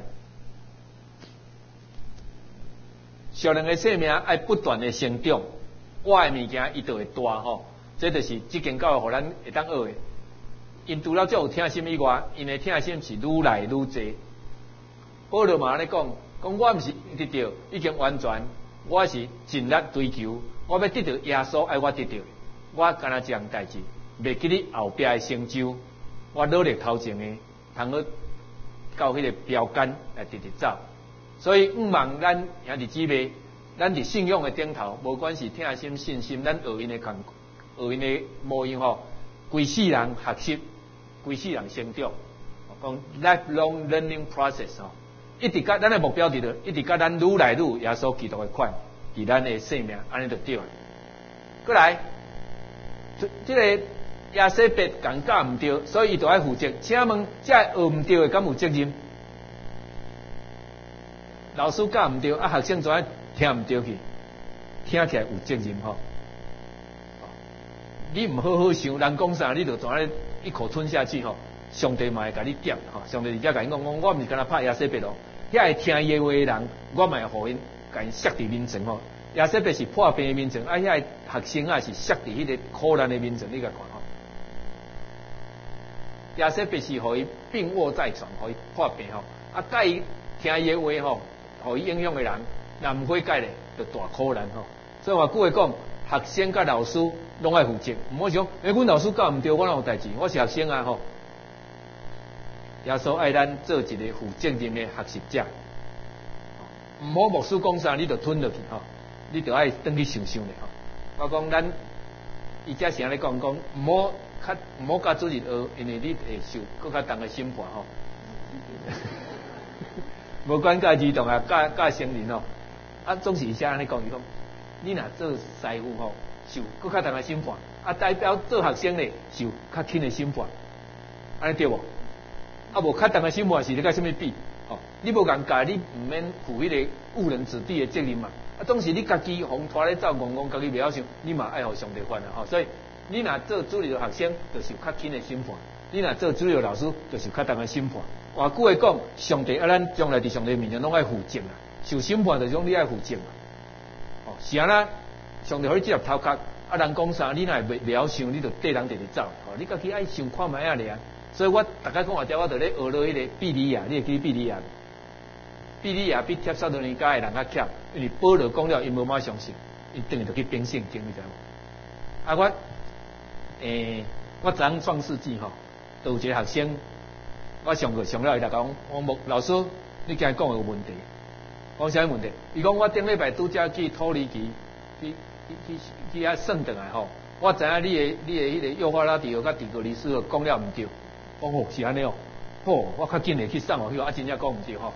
小人的生命爱不断的成长，我的物件伊就会大吼，这就是即间教育互咱会当学的。因除了足有听心以外，因的听心是愈来愈济。保罗嘛安尼讲，我毋是得到已经完全，我是尽力追求。我要得到耶稣爱我得到，我干那这样代志，袂记你后壁的成就，我努力头前的，通去到迄个标杆来直直走。所以毋望咱兄弟姊妹，咱伫信仰的顶头，无管是听心、信心，咱学因的学因的模样吼，规世人学习，规世人成长。讲 lifelong learning process 吼，一直甲咱的目标伫度，一直甲咱愈来愈耶稣基督的款。伫咱的生命，安尼就对了。过来，这个亚瑟伯讲教唔对，所以伊就爱负责。请问，这学唔对的，敢有责任？老师教唔对，啊，学生怎啊听唔对去？听起来有责任吼。你唔好好想，人讲啥，你就怎啊一口吞下去吼。上帝嘛会甲你点吼，上帝而家甲你讲，我唔是干那拍亚瑟伯咯，遐会听伊话的人，我嘛会互因。甲因摔伫面前吼，亚瑟伯是破病的面前，啊，遐学生啊是摔伫迄个苦难的面前，你甲看吼。亚瑟伯是互伊病卧在床，互伊破病吼，啊，甲伊听伊的话吼，互伊影响的人，若唔会改咧，就大苦难吼。所以话句话讲，学生甲老师拢爱负责，唔好想，阮老师教唔对，我哪有代志？我是学生啊吼。耶稣爱咱做一个负责任的学习者。唔好牧师讲啥，你就吞落去吼，你就爱等去想想咧吼。我讲咱伊遮是安尼讲，唔好甲主日学，因为你会受更较重的审判吼。无管甲儿童啊，甲成人吼，啊总是伊遮安尼讲，伊讲你若做师傅吼，受更较重的审判，啊代表做学生咧受较轻的审判，安尼对无？啊无较重的审判是你甲什么比？哦，你无共教，你唔免负迄个误人子弟的责任嘛。啊，总是你家己红拖咧走，戆家己袂晓想，你嘛爱互上帝烦啊！吼，所以你若做主日的学生，就受较轻的审判；你若做主日的老师，就受较重的审判。话句话讲，上帝啊，咱将来伫上帝面前拢爱负责啦。受审判就是讲你爱负责嘛。哦，是安那，上帝互你接入头壳，啊人讲啥，你若袂晓想，你就缀人直直走。哦，你家己爱想看卖啊咧。所以我大家讲话条，我就咧学了迄个比利亚，你会记比利亚？比利亚比帖撒罗尼迦的人较巧，因为保罗讲了，伊无马相信，伊等于就去编圣经，你知无？啊，我昨昏创世纪吼，有一个学生，我上课上了伊就讲，我老师，你今日讲有问题，讲啥问题？伊讲我顶礼拜拄则去土耳其，去遐算转来吼，我知影你的迄个幼发拉底甲底格里斯讲了毋对。讲好是安尼哦，好，我较紧的去送哦，迄个啊真正讲唔对吼。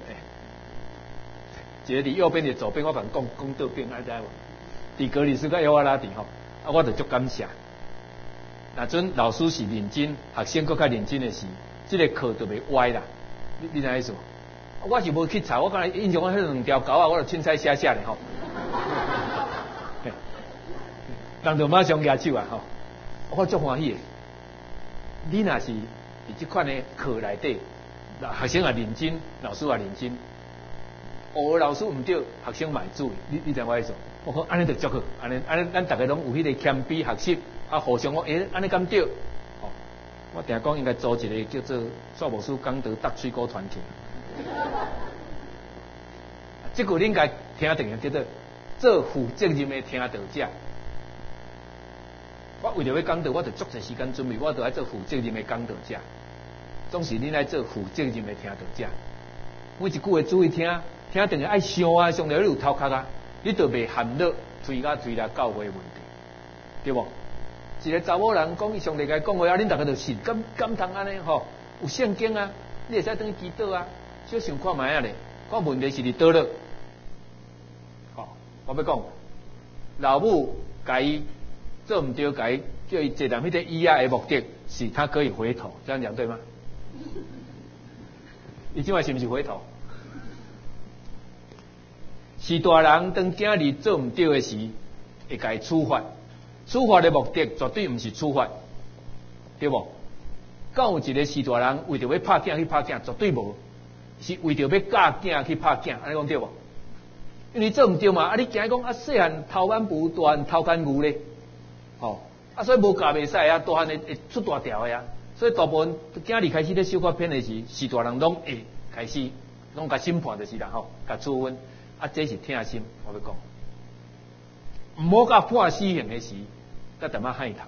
一个伫右边的左边，我反讲倒边，安知无？伫格里斯甲约瓦拉底吼，啊，我就足感谢。那阵老师是认真，学生搁较认真的时，这个课就袂歪啦。你知影意思无？我是无去查，我刚才印象我迄两条狗啊，我就凊彩写咧吼。人就马上举手啊吼，我足欢喜的。你若是伫即款的课内底，学生也认真，老师也认真，学老师唔对，学生买注意，你知我意思？我讲安尼就足好，安尼咱大家拢有迄个谦卑学习，啊，互相讲，安尼敢对？哦，我定讲应该组一个叫做萨摩斯讲道搭水果团体。这个你应该听定叫做做负责任的听道者。我为了要讲道，我就足侪时间准备，我就爱做负责任的讲道者。总是你来做负责任的听道者，每一句话注意听，听定个爱想啊，上帝你有头壳啊，你就袂陷入推来教会的问题，对不？ 一个查某人讲上帝甲伊讲话啊，恁大家就信，敢通安尼吼？有圣经啊，你会使当去祈祷啊，小想看卖啊咧，看问题是伫倒落。吼，我要讲，老母甲伊做毋对，甲伊叫伊坐踮迄个椅仔的目的是他可以回头，这样讲对吗？伊即摆是毋是回头？是大人当囝儿做毋对的时，会甲伊处罚。处罚的目的绝对毋是处罚，对无？敢有一个是大人为着要拍囝去拍囝，绝对无，是为着要教囝去拍囝，安尼讲对无？因为做毋对嘛，啊你惊讲啊细汉偷挽布，大汉偷干牛咧，吼，啊所以无教袂使啊，大汉会出大条的啊，所以大部分囝儿开始咧修法片的时，是大人拢会开始拢甲审判就是啦吼，甲处分，啊这是疼心，我要讲。唔好甲判死刑的时，甲淡仔害头。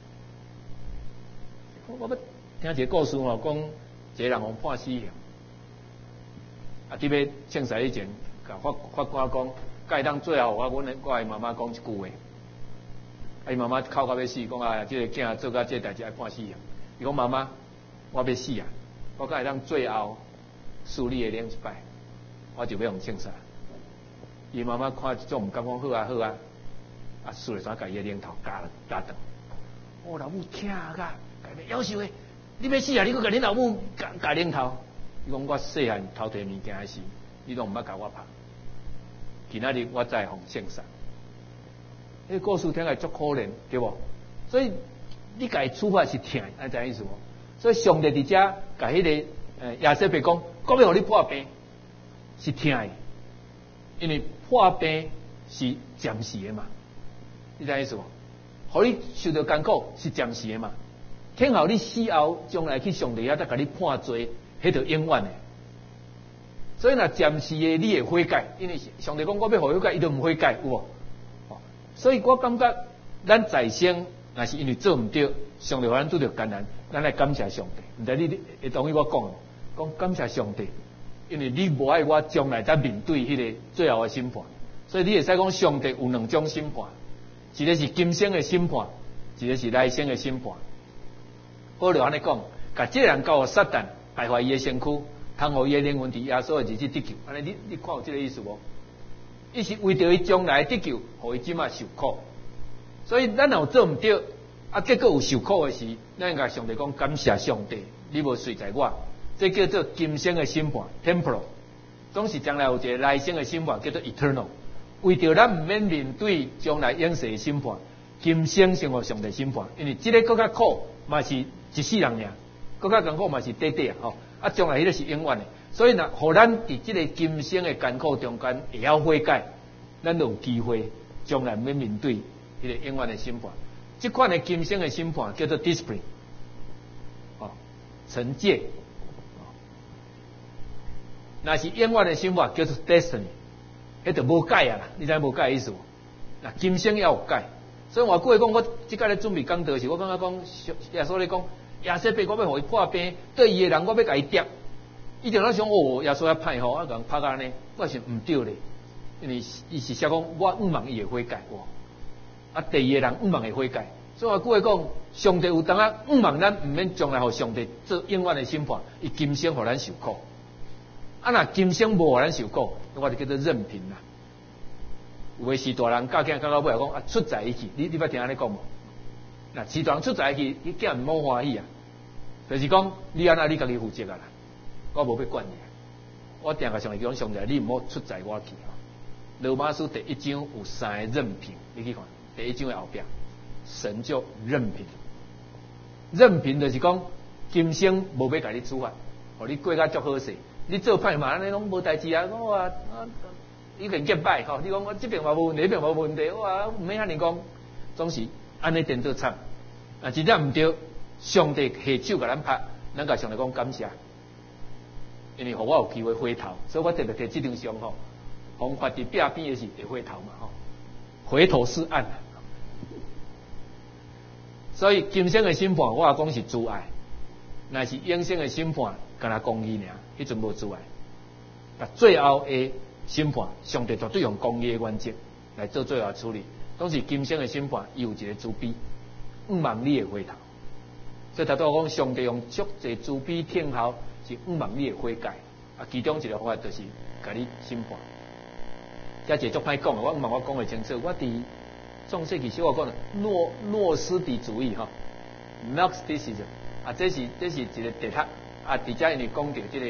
我要听一个故事吼，讲一个人互判死刑，啊，伫要庆赛以前，甲法官讲，甲伊当最后我的妈妈讲一句话，啊，伊妈妈哭到要死，讲啊，这个囝做甲这代志爱判死刑。伊讲妈妈，我要死啊，我甲伊当最后xử理的领一摆，我就要互庆赛。伊妈妈看这种毋敢讲好啊好啊。啊，输了啥？甲伊个领头加断。我老母疼甲，要求诶，你要死啊！你搁甲恁老母加领头。伊讲我细汉偷摕物件诶时，你拢毋捌甲我拍。今仔日我再互圣上。迄故事听起来足可怜，对无？所以你甲伊处罚是疼，安怎意思无？所以上帝伫遮甲迄个亚瑟伯讲，我要互你破病，是疼诶，因为破病是暂时诶嘛。你知意思无？互你受到艰苦是暂时的嘛？听候你死后，将来去上帝遐再甲你判罪，迄就永远的。所以若暂时的你会悔改，因为上帝讲我要互悔改，伊就毋悔改，有无？所以我感觉咱在生若是因为做毋对，上帝互咱拄着艰难，咱来感谢上帝。毋知你会同意我讲讲感谢上帝，因为你无爱我将来再面对迄个最后的审判，所以你会使讲上帝有两种审判。一个是今生的审判，一个是来生的审判。保罗安尼讲，甲这个人交互撒旦败坏伊的身躯，通互伊的灵魂伫耶稣的日子得救。安尼你看有这个意思无？伊是为着伊将来得救，互伊即马受苦。所以咱若有做毋对，啊结果有受苦的时，咱应该上帝讲感谢上帝，你无随在我。这叫做今生的审判 （temporal）， 总是将来有一个来生的审判，叫做 eternal。为着咱毋免面对将来永世的审判，今生生活上帝审判，因为这个更较苦，嘛是一世人尔，更较艰苦嘛是短短啊，吼，啊将来迄个是永远的，所以若互咱伫这个今生的艰苦中间会晓悔改，咱就有机会将来免面对迄个永远的审判。这款的今生的审判叫做 discipline， 惩戒。若是永远的审判叫做 destiny。迄就无改啊啦，你知无改意思无？那今生要有改，所以我过去讲，我即个咧准备讲道时，我感觉讲耶稣咧讲，亚瑟伯我要互伊破病，对伊个人我要甲伊跌，伊就咧想哦，耶稣遐歹吼，啊，甲人拍安尼，我想毋对咧，因为伊是写讲我毋望伊会悔改哇，啊，第二个人毋望会悔改，所以我过去讲，上帝有当啊毋望咱毋免将来互上帝做永远的审判，伊今生互咱受苦。啊！若今生无互咱受苦，我就叫做任凭啦。有诶是大人教囝教到尾讲啊，出在伊去，你捌听安尼讲无？嗱，是大人出在伊去，伊囝毋好欢喜啊。就是讲你安那你家己负责啊啦，我无要管你。我定个上帝讲上帝，你毋好出在我去吼。罗马书第1章有3个任凭，你去看第1章的后壁，神就任凭。任凭就是讲今生无要甲你处罚，互你过甲足好势。你做歹嘛，安尼拢无代志啊！我话已经结拜吼，你讲我这边嘛无问题，那边嘛无问题，我话毋免遐尼讲，总是安尼颠倒惨。啊，真正毋对，上帝下手甲咱拍，咱甲上帝讲感谢，因为互我有机会回头，所以我特别摕这张相吼，红发伫壁边的是会回头嘛吼，回头是岸。所以今生的审判，我讲是主爱，若是永生的审判，干那公义尔。迄阵无阻碍，但最后的审判，上帝绝对用公义的原则来做最后处理。当时今生的审判，伊有一个主笔， 望你的回头。所以他都讲上帝用足济慈悲疼孝是望你的悔改。其中一个方法就是甲你审判。这一足歹讲的，我望我讲的清楚。我伫创世纪小我讲的诺斯底主义哈 ，Gnosticism 这是一个地塔伫遮因为讲到这个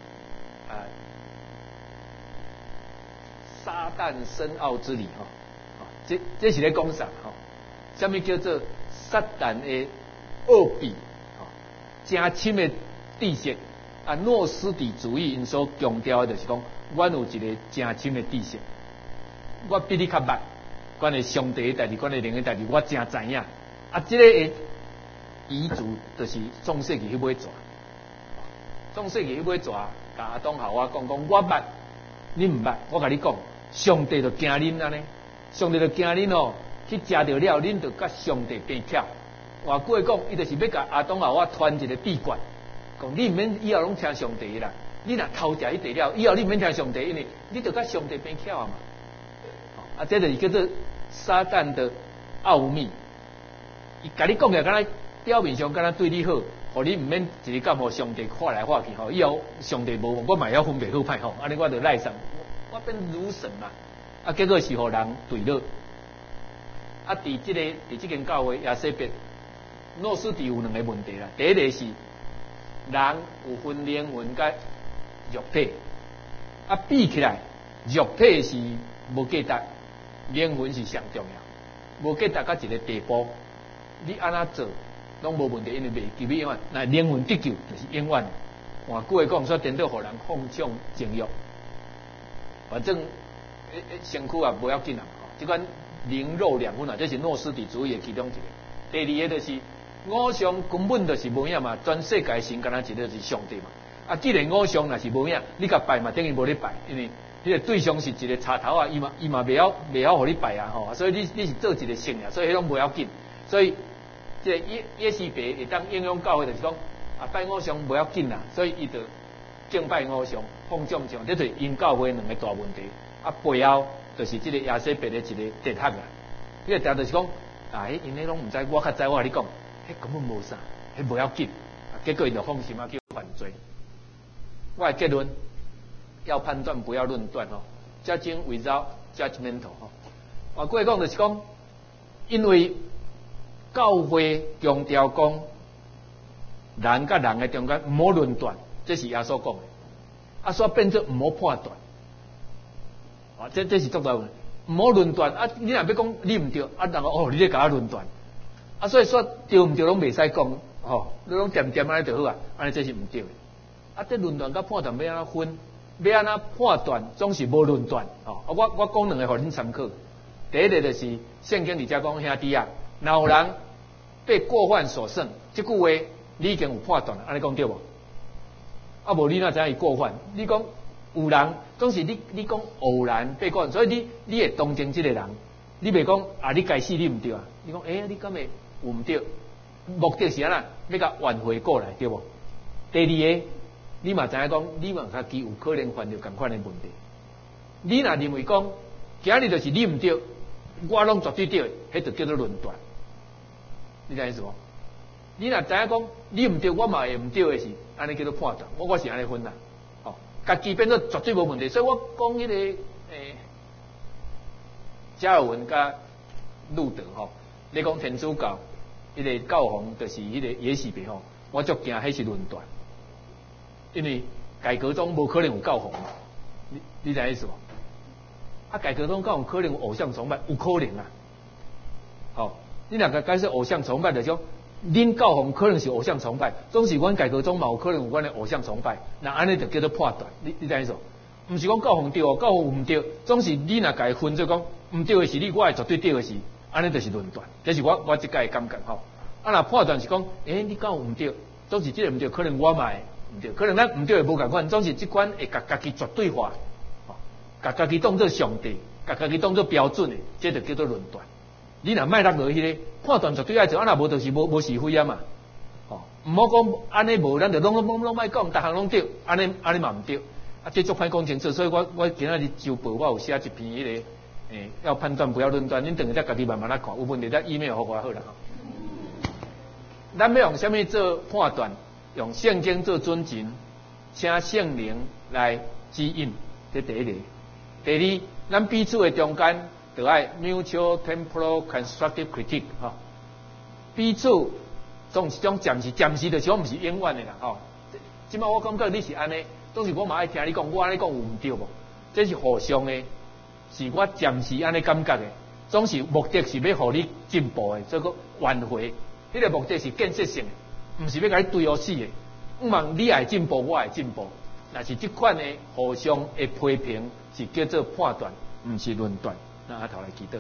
撒旦深奥之理这是咧讲啥什么叫做撒旦的奥秘真深的知识诺斯底主义因所强调的就是讲，我有一个真深的知识，我比你较捌，关于上帝的代志，关于灵的代志，我真知影。这个的遗嘱就是创世纪迄尾纸，创世纪迄尾纸，甲阿东夏娃讲，我捌，你唔捌，我甲你讲，上帝就惊恁安尼，上帝就惊恁去食着了，恁就甲上帝变巧。换句话讲，伊就是要甲阿东夏娃传一个秘诀。讲你唔免以后拢听上帝啦，你若偷食迄地了，以后你唔免听上帝，因为你就甲上帝变巧啊嘛。这就是叫做撒旦的奥秘。伊甲你讲起敢若表面上敢若对你好，互你唔免一日到互上帝看来看去以后上帝无，我嘛要分别好歹安尼我就赖上，我变儒神嘛。结果是互人对落。伫这间教会亚西别诺斯底有两个问题啦，第一个是。人有分灵魂甲肉体，比起来，肉体是无价值，灵魂是上重要。无价值到一个地步，你安怎做拢无问题，因为袂记永远。那灵魂得救就是永远。换句话讲，说颠倒互人放纵情欲，反正身躯也无要紧啦。即款灵肉两分这是诺斯底主义的其中一个。第二个就是。偶像根本就是无影嘛，全世界神干那一个就是上帝嘛。既然偶像若是无影，你甲拜嘛，等于无咧拜，因为你个对象是一个插头伊嘛袂晓互你拜所以你是做一个圣所以迄拢无要紧。所以这个耶西别会当应用教会就是讲拜偶像无要紧啦，所以伊就敬拜偶像、放纵像，这就是因教会两个大问题。背后就是这个亚西别的一个地塔啦。这个地塔就是讲因迄拢唔知，我较知，我甲你讲。根本无啥，迄无要紧，结果伊就放心叫犯罪。我的结论要判断，不要论断judging without judgmental 换句话讲就是讲，因为教会强调讲，人甲人的中间唔好论断，这是耶稣讲的。所以变做唔好判断。这是重要的，唔好论断。你若要讲你唔对，人讲你咧甲我论断。所以说对唔对拢袂使讲，你拢点点安尼就好安尼这是唔对的。这论断甲判断要安怎分？要安怎判断？总是无论断。我讲两个互恁参考。第一个就是圣经里遮讲兄弟若有人被过犯所胜，这句话你已经有判断了，安尼讲对无？无你哪知影伊过犯？你讲有人，总是你讲偶然被过犯，所以你会同情这个人，你袂讲你该死你唔对你讲你敢会？有唔对，目的是安怎？要甲挽回过来，对无？第二个，你嘛知影讲，你嘛家己有可能犯着同款的问题。你若认为讲，今日就是你唔对，我拢绝对对，迄就叫做论断。你知影意思无？你若知影讲，你唔对，我嘛会唔对的是，安尼叫做判断。我是安尼分啦。家己变做绝对无问题，所以我讲迄个加尔文甲路德你讲天主教。迄个教皇就是迄个耶西别我足惊迄是论断，因为改革中无可能有教皇嘛，你知影意思无？改革中教皇可能有偶像崇拜，有可能你若个解释偶像崇拜就是讲，恁教皇可能是偶像崇拜，总是阮改革中嘛有可能有阮的偶像崇拜，那安尼就叫做判断，你知影意思无？毋是讲教皇对教皇有毋对，总是你若家分做讲毋对的是你，我会绝对对的是。安尼就是论断，这是我即个感觉若判断是讲，你敢有毋对？总是即个毋对，可能我嘛毋对，可能咱毋对会无共款，总是即款会甲家己绝对化，甲家己当作上帝，甲家己当作标准的，这就叫做论断。你若卖落落去咧，判断绝对爱做，若无就是无是非嘛。毋好讲安尼无，咱就拢莫讲，逐项拢对，安尼嘛毋对。这足歹讲清楚，所以我今仔日周报我有写一篇迄个。要判断不要论断，恁等下再家己慢慢来看，有问题再 email 给我好了。 咱要用什么做判断？用圣经做准绳，请圣灵来指引，这第一个。第二，咱彼此的中间就要 mutual temporal constructive critique 哈，彼此总是种暂时就是讲，毋是永远的啦吼。即摆我感觉你是安尼，总是我嘛爱听你讲，我安尼讲有毋对无？这是互相的，是我暂时安尼感觉的，总是目的是要互你进步的，这个挽回，迄个目的是建设性的，毋是要甲你对互死的。毋望你爱进步，我爱进步。若是即款的互相的批评，是叫做判断，毋是论断。那阿头来祈祷。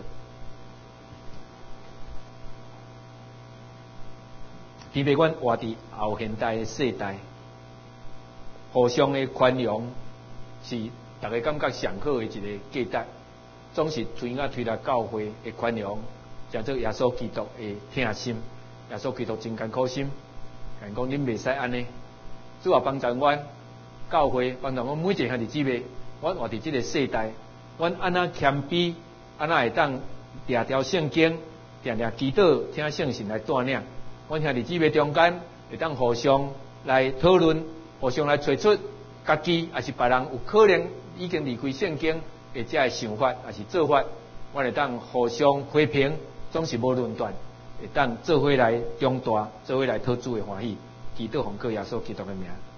天父，阮活伫后现代的世代，互相的宽容是大家感觉上好的一个价值。总是推来教会的宽容，叫做耶稣基督的疼心。耶稣基督真艰苦心，讲恁袂使安尼。主要帮助阮教会，帮助阮每一个兄弟姊妹，阮活伫即个世代，阮安那谦卑，安那会当条条圣经，常常祈祷，听圣神来带领。阮兄弟姊妹中间会当互相来讨论，互相来找出家己还是别人有可能已经离开圣经或者的想法还是做法，阮会当互相批评，总是无论断，会当做伙来长大，做伙来讨主的欢喜。祈祷奉靠耶稣基督的名。